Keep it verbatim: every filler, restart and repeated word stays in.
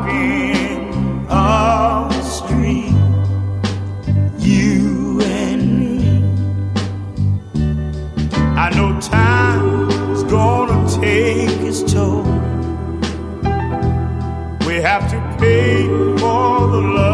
walking up the street, you and me. I know time's gonna take its toll. We have to pay for the love